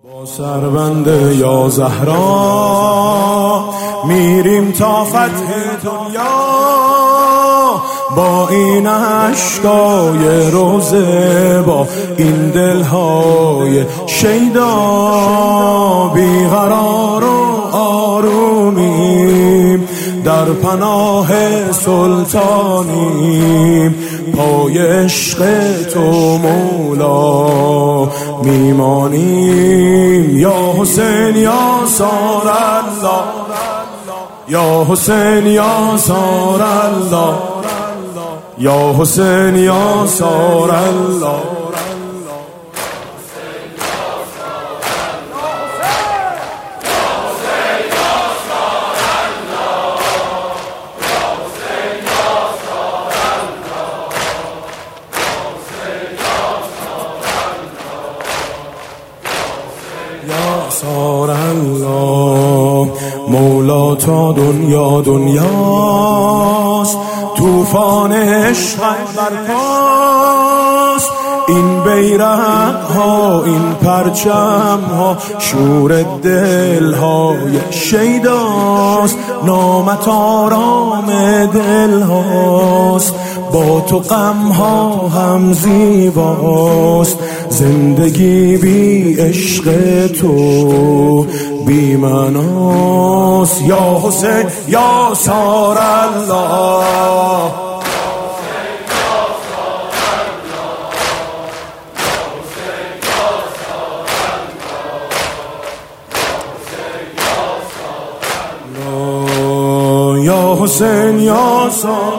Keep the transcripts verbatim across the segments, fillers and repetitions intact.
با سربند یا زهرا میریم تا فتح دنیا، با این اشکای روزه، با این دلهای شیدا، بیقرار و آرومیم در پناه سلطانیم، پای عشق تو مولا میمانیم. یا حسین یا سار الله، یا حسین یا سار الله، یا حسین یا سار الله. یا سار الله مولا تا دنیا دنیاست، طوفان عشق برپاست، این بیرق ها این پرچم ها شور دل های شیداست، نامت آرام دل هاست، با تو غم ها هم زیباست، زندگی بی عشق تو بی مناست. یا حسین یا سار الله، یا حسین یا سار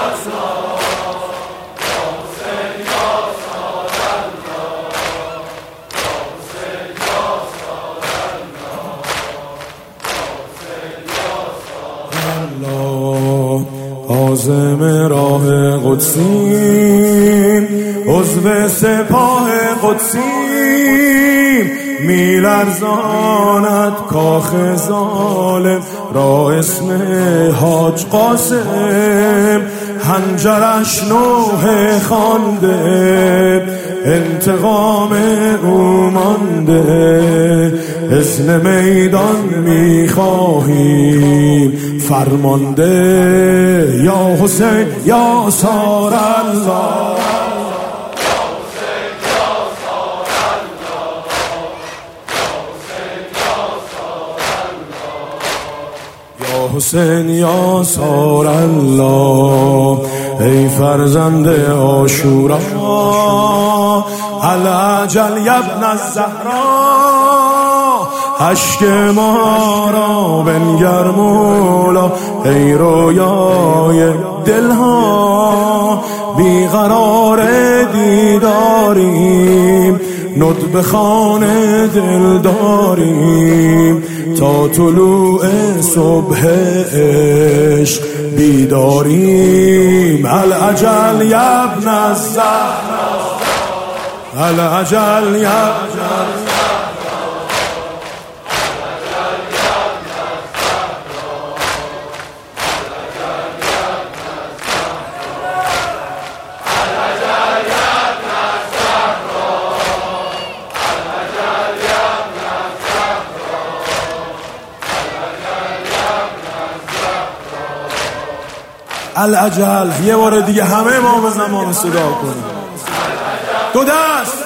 عازم راه قدسیم، عضو سپاه قدسیم، میلرزاند کاخ ظالم را اسم حاج قاسم، حنجرش نوح خوانده انتقام او مانده، اذن میدان میخواهیم فرمانده. یا حسین یا سار الله، یا حسین یا سار الله، ای فرزند عاشورا العجل یبن الزهرا، اشک ما را بنگر مولا، ای رویای دلها، بیقرار دیداریم، ندب خانه دل داریم، تا طلوع صبح عشق بیداریم. العجل یبن الزهرا، العجل یبن العجل. یه بار دیگه همه امام زمان صدا کنیم، دو دست.